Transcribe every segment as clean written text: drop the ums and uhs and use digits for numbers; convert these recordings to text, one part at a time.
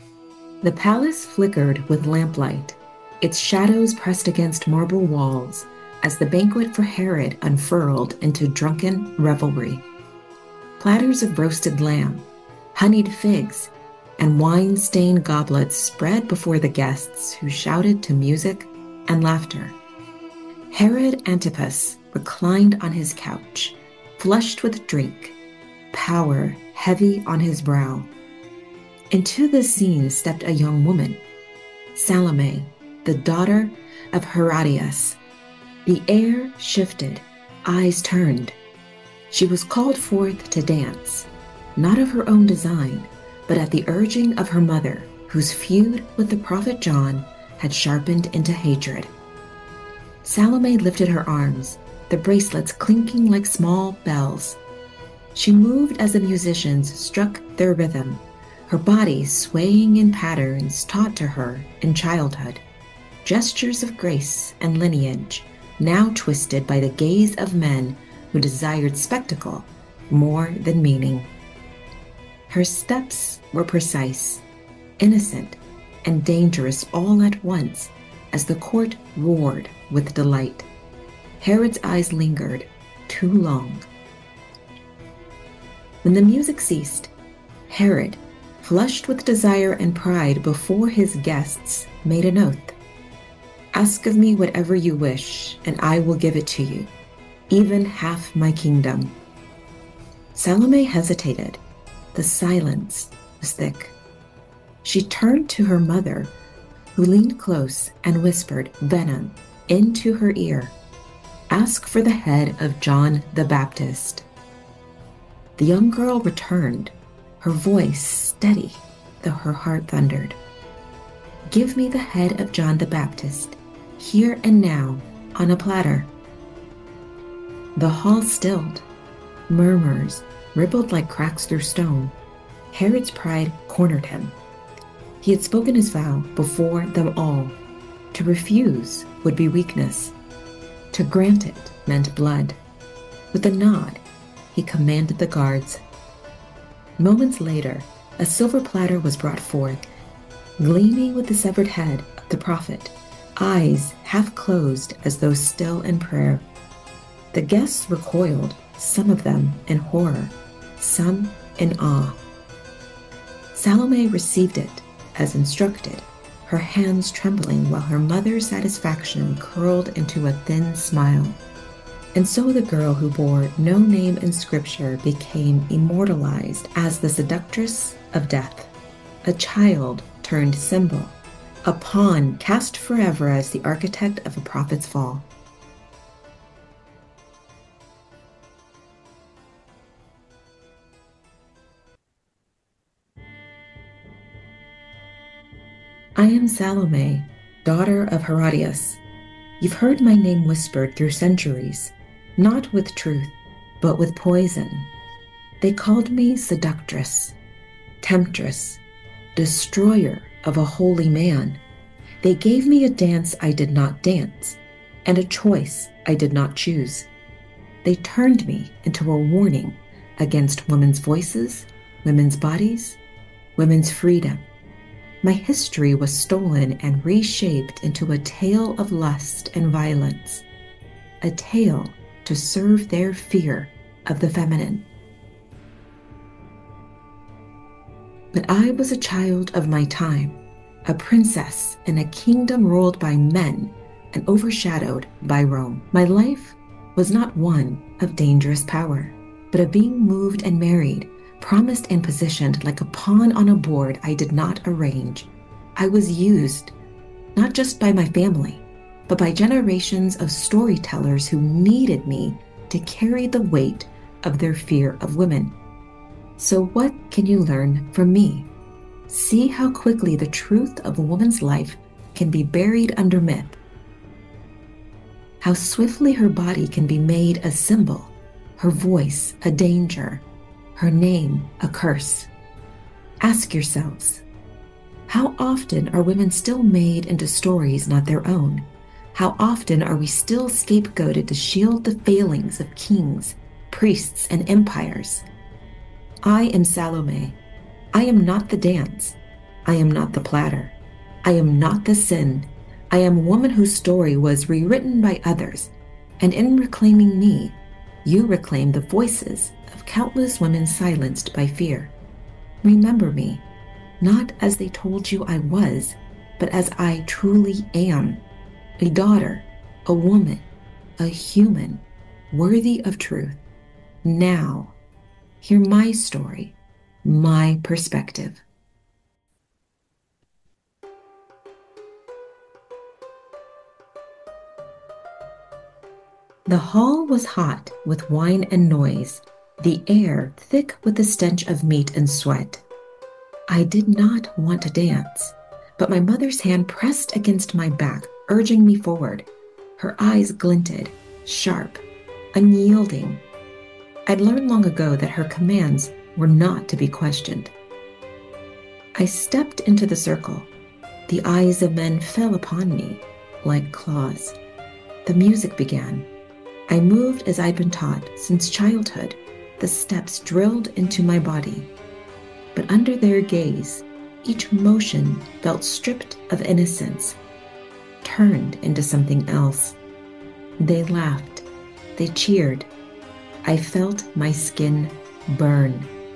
The palace flickered with lamplight, its shadows pressed against marble walls as the banquet for Herod unfurled into drunken revelry. Platters of roasted lamb, honeyed figs, and wine-stained goblets spread before the guests who shouted to music and laughter. Herod Antipas reclined on his couch, flushed with drink, power heavy on his brow. Into the scene stepped a young woman, Salome, the daughter of Herodias. The air shifted, eyes turned. She was called forth to dance, not of her own design, but at the urging of her mother, whose feud with the prophet John had sharpened into hatred. Salome lifted her arms, the bracelets clinking like small bells. She moved as the musicians struck their rhythm, her body swaying in patterns taught to her in childhood, gestures of grace and lineage, now twisted by the gaze of men who desired spectacle more than meaning. Her steps were precise, innocent, and dangerous all at once as the court roared with delight. Herod's eyes lingered too long. When the music ceased, Herod, flushed with desire and pride before his guests, made an oath. Ask of me whatever you wish, and I will give it to you, even half my kingdom. Salome hesitated. The silence was thick. She turned to her mother, who leaned close and whispered venom into her ear. Ask for the head of John the Baptist. The young girl returned, her voice steady, though her heart thundered. Give me the head of John the Baptist, here and now, on a platter. The hall stilled. Murmurs rippled like cracks through stone. Herod's pride cornered him. He had spoken his vow before them all. To refuse would be weakness. To grant it meant blood. With a nod, he commanded the guards. Moments later, a silver platter was brought forth, gleaming with the severed head of the prophet, eyes half closed as though still in prayer. The guests recoiled, some of them in horror, some in awe. Salome received it as instructed, her hands trembling while her mother's satisfaction curled into a thin smile. And so the girl who bore no name in Scripture became immortalized as the seductress of death, a child turned symbol, a pawn cast forever as the architect of a prophet's fall. I am Salome, daughter of Herodias. You've heard my name whispered through centuries, not with truth, but with poison. They called me seductress, temptress, destroyer of a holy man. They gave me a dance I did not dance, and a choice I did not choose. They turned me into a warning against women's voices, women's bodies, women's freedom. My history was stolen and reshaped into a tale of lust and violence, a tale to serve their fear of the feminine. But I was a child of my time, a princess in a kingdom ruled by men and overshadowed by Rome. My life was not one of dangerous power, but of being moved and married, promised and positioned like a pawn on a board I did not arrange. I was used, not just by my family, but by generations of storytellers who needed me to carry the weight of their fear of women. So what can you learn from me? See how quickly the truth of a woman's life can be buried under myth. How swiftly her body can be made a symbol, her voice a danger, her name a curse. Ask yourselves, how often are women still made into stories not their own? How often are we still scapegoated to shield the failings of kings, priests, and empires? I am Salome. I am not the dance. I am not the platter. I am not the sin. I am a woman whose story was rewritten by others, and in reclaiming me, you reclaim the voices of countless women silenced by fear. Remember me, not as they told you I was, but as I truly am, a daughter, a woman, a human, worthy of truth. Now, hear my story, my perspective. The hall was hot with wine and noise, the air thick with the stench of meat and sweat. I did not want to dance, but my mother's hand pressed against my back, urging me forward. Her eyes glinted, sharp, unyielding. I'd learned long ago that her commands were not to be questioned. I stepped into the circle. The eyes of men fell upon me like claws. The music began. I moved as I'd been taught since childhood, the steps drilled into my body. But under their gaze, each motion felt stripped of innocence, turned into something else. They laughed. They cheered. I felt my skin burn.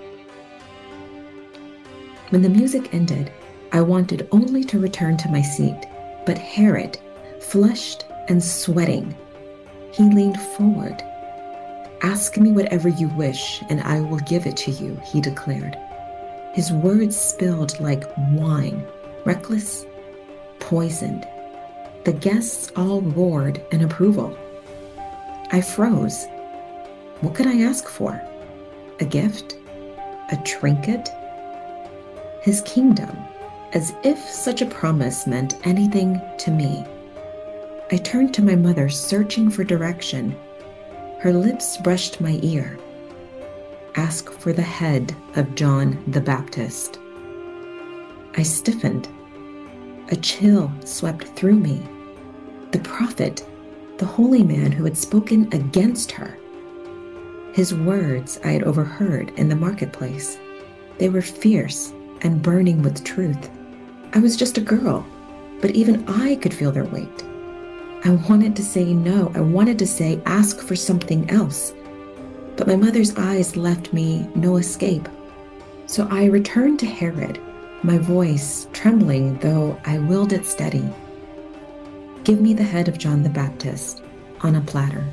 When the music ended, I wanted only to return to my seat, but Herod, flushed and sweating, he leaned forward. Ask me whatever you wish, and I will give it to you, he declared. His words spilled like wine, reckless, poisoned. The guests all roared in approval. I froze. What could I ask for? A gift? A trinket? His kingdom, as if such a promise meant anything to me. I turned to my mother, searching for direction. Her lips brushed my ear. Ask for the head of John the Baptist. I stiffened. A chill swept through me. The prophet, the holy man who had spoken against her. His words I had overheard in the marketplace. They were fierce and burning with truth. I was just a girl, but even I could feel their weight. I wanted to say no. I wanted to say ask for something else. But my mother's eyes left me no escape. So I returned to Herod, my voice trembling though I willed it steady. Give me the head of John the Baptist on a platter.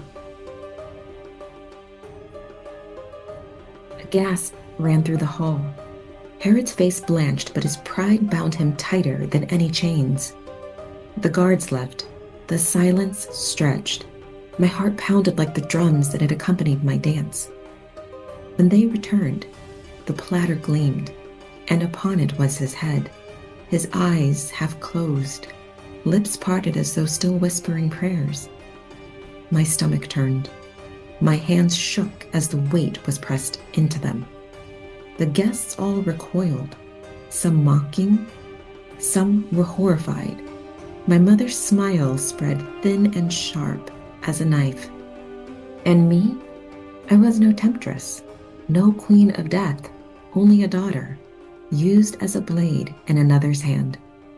A gasp ran through the hall. Herod's face blanched, but his pride bound him tighter than any chains. The guards left. The silence stretched. My heart pounded like the drums that had accompanied my dance. When they returned, the platter gleamed, and upon it was his head, his eyes half closed, lips parted as though still whispering prayers. My stomach turned. My hands shook as the weight was pressed into them. The guests all recoiled, some mocking, some were horrified. My mother's smile spread thin and sharp as a knife. And me? I was no temptress, no queen of death, only a daughter, used as a blade in another's hand.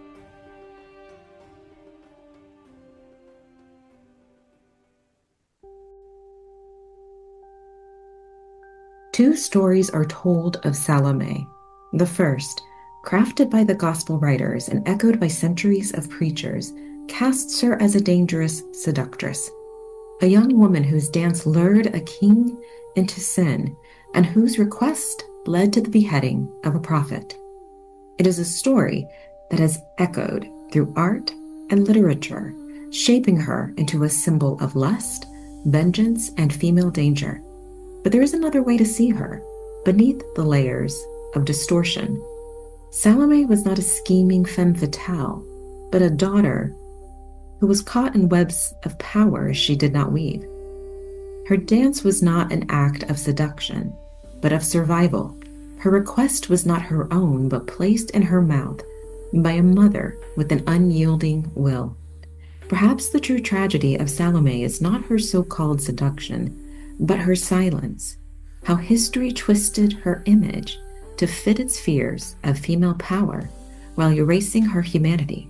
Two stories are told of Salome. The first, crafted by the gospel writers and echoed by centuries of preachers, casts her as a dangerous seductress, a young woman whose dance lured a king into sin and whose request led to the beheading of a prophet. It is a story that has echoed through art and literature, shaping her into a symbol of lust, vengeance, and female danger. But there is another way to see her, beneath the layers of distortion. Salome was not a scheming femme fatale, but a daughter who was caught in webs of power she did not weave. Her dance was not an act of seduction, but of survival. Her request was not her own, but placed in her mouth by a mother with an unyielding will. Perhaps the true tragedy of Salome is not her so-called seduction, but her silence, how history twisted her image to fit its fears of female power, while erasing her humanity.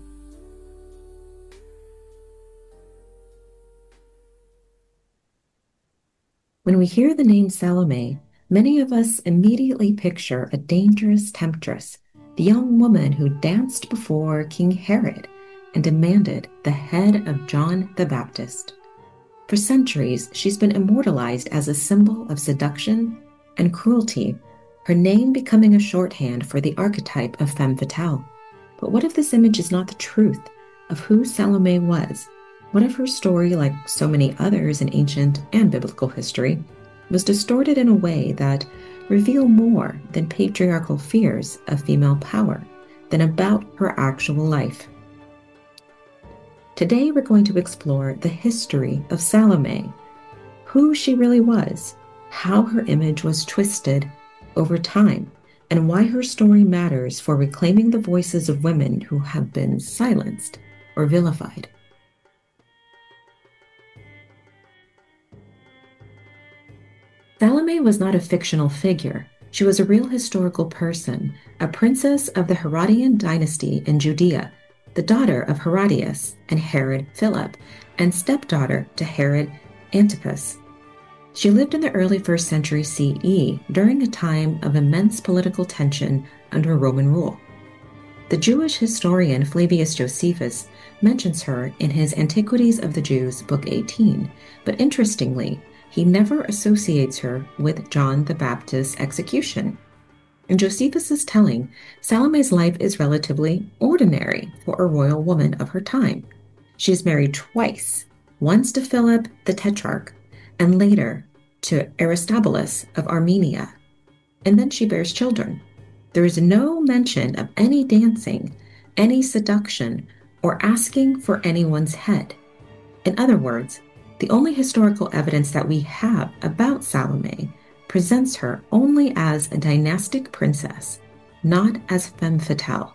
When we hear the name Salome, many of us immediately picture a dangerous temptress, the young woman who danced before King Herod and demanded the head of John the Baptist. For centuries, she's been immortalized as a symbol of seduction and cruelty, her name becoming a shorthand for the archetype of femme fatale. But what if this image is not the truth of who Salome was? What if her story, like so many others in ancient and biblical history, was distorted in a way that revealed more than patriarchal fears of female power than about her actual life? Today, we're going to explore the history of Salome, who she really was, how her image was twisted over time, and why her story matters for reclaiming the voices of women who have been silenced or vilified. Salome was not a fictional figure. She was a real historical person, a princess of the Herodian dynasty in Judea, the daughter of Herodias and Herod Philip, and stepdaughter to Herod Antipas. She lived in the early 1st century CE during a time of immense political tension under Roman rule. The Jewish historian Flavius Josephus mentions her in his Antiquities of the Jews, Book 18, but interestingly, he never associates her with John the Baptist's execution. In Josephus's telling, Salome's life is relatively ordinary for a royal woman of her time. She is married twice, once to Philip the Tetrarch, and later to Aristobulus of Armenia. And then she bears children. There is no mention of any dancing, any seduction, or asking for anyone's head. In other words, the only historical evidence that we have about Salome presents her only as a dynastic princess, not as femme fatale.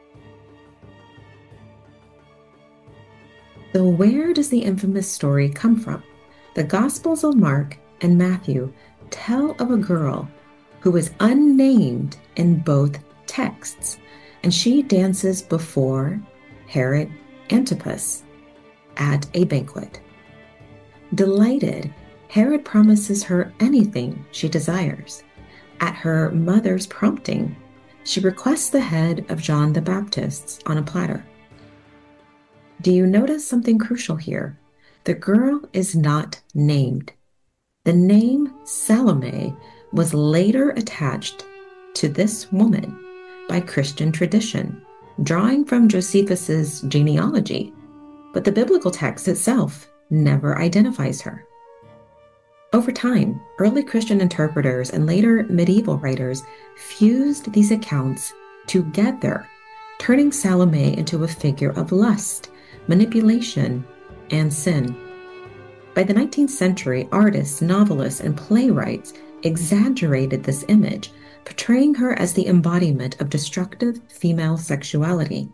So where does the infamous story come from? The Gospels of Mark and Matthew tell of a girl who is unnamed in both texts, and she dances before Herod Antipas at a banquet. Delighted, Herod promises her anything she desires. At her mother's prompting, she requests the head of John the Baptist on a platter. Do you notice something crucial here? The girl is not named. The name Salome was later attached to this woman by Christian tradition, drawing from Josephus's genealogy, but the biblical text itself never identifies her. Over time, early Christian interpreters and later medieval writers fused these accounts together, turning Salome into a figure of lust, manipulation, and sin. By the 19th century, artists, novelists, and playwrights exaggerated this image, portraying her as the embodiment of destructive female sexuality.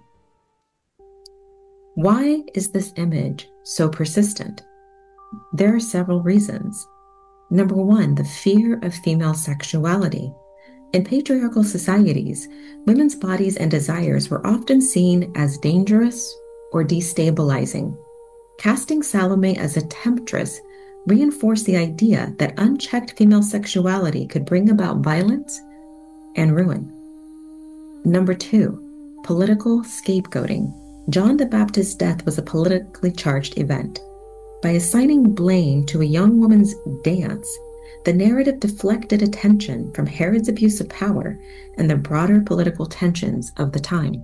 Why is this image so persistent? There are several reasons. Number one, the fear of female sexuality. In patriarchal societies, women's bodies and desires were often seen as dangerous or destabilizing. Casting Salome as a temptress reinforced the idea that unchecked female sexuality could bring about violence and ruin. Number two, political scapegoating. John the Baptist's death was a politically charged event. By assigning blame to a young woman's dance, the narrative deflected attention from Herod's abuse of power and the broader political tensions of the time.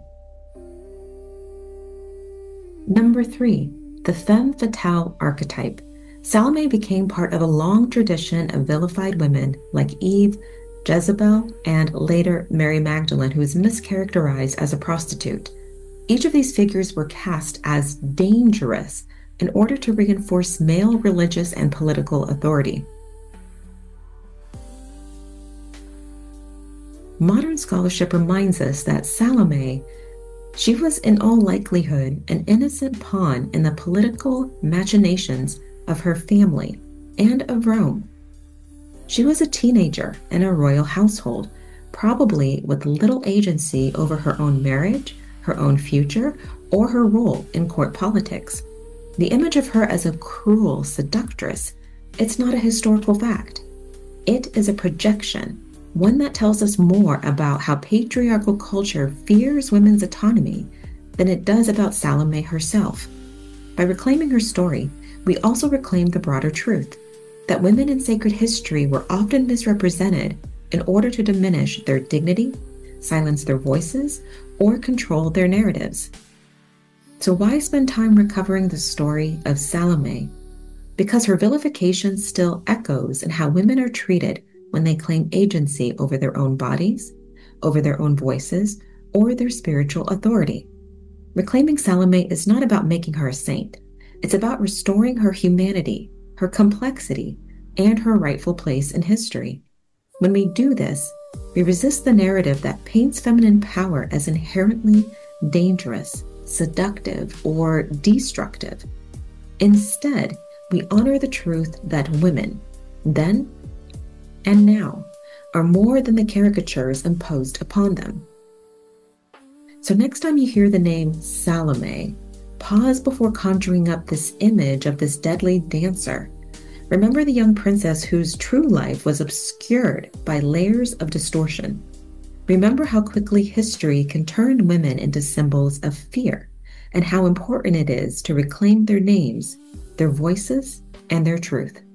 Number three, the femme fatale archetype. Salome became part of a long tradition of vilified women like Eve, Jezebel, and later Mary Magdalene, who is mischaracterized as a prostitute. Each of these figures were cast as dangerous in order to reinforce male religious and political authority. Modern scholarship reminds us that Salome, she was in all likelihood an innocent pawn in the political machinations of her family and of Rome. She was a teenager in a royal household, probably with little agency over her own marriage her own future, or her role in court politics. The image of her as a cruel seductress, it's not a historical fact. It is a projection, one that tells us more about how patriarchal culture fears women's autonomy than it does about Salome herself. By reclaiming her story, we also reclaim the broader truth that women in sacred history were often misrepresented in order to diminish their dignity, silence their voices, or control their narratives. So why spend time recovering the story of Salome? Because her vilification still echoes in how women are treated when they claim agency over their own bodies, over their own voices, or their spiritual authority. Reclaiming Salome is not about making her a saint. It's about restoring her humanity, her complexity, and her rightful place in history. When we do this, we resist the narrative that paints feminine power as inherently dangerous, seductive, or destructive. Instead, we honor the truth that women, then and now, are more than the caricatures imposed upon them. So next time you hear the name Salome, pause before conjuring up this image of this deadly dancer. Remember the young princess whose true life was obscured by layers of distortion. Remember how quickly history can turn women into symbols of fear, and how important it is to reclaim their names, their voices, and their truth.